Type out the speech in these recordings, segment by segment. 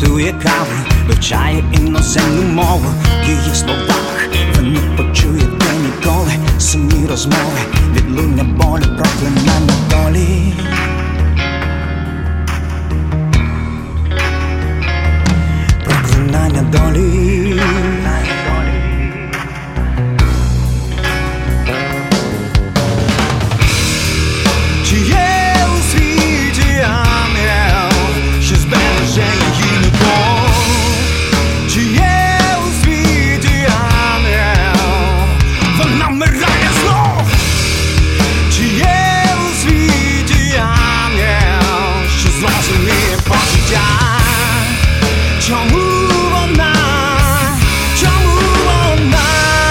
готує каву, вивчає іноземну мову. В її словах ви не почуєте ніколи самі розмови, відлуння болю, проклинання долі. Проклинання долі. Чи є у світі ангел, що збереже її любов? Чи є у світі ангел, вона вмирає знов? Чи є у світі ангел, що зрозуміє почуття? Чому вона? Чому вона?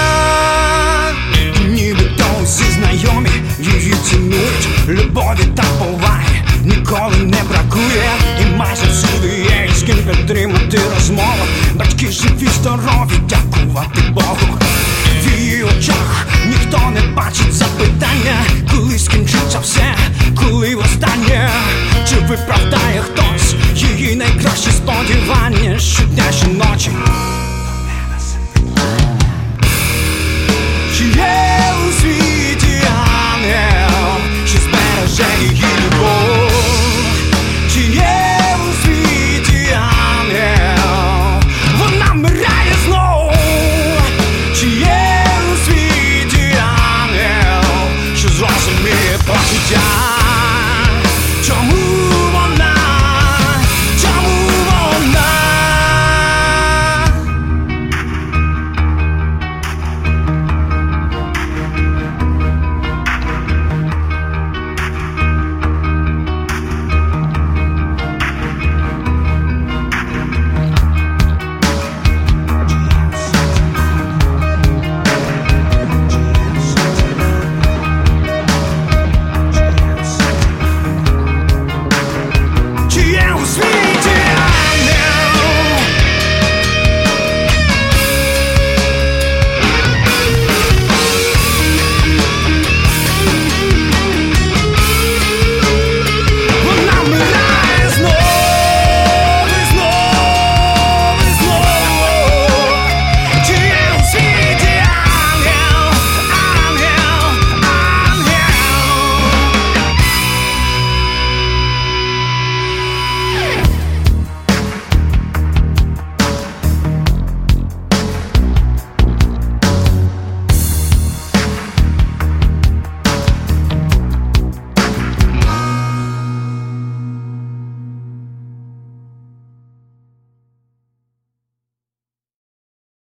Нібито всі знайомі її цінують, любові та поваги ніколи не бракує. І майже всюди є з ким підтримати розмову. Батьки живі, здорові, дякувати Богу. В її очах ніхто не бачить запитання, коли скінчиться все, коли востаннє. Чи виправдає хтось її найкращі сподівання щодня, щоночі?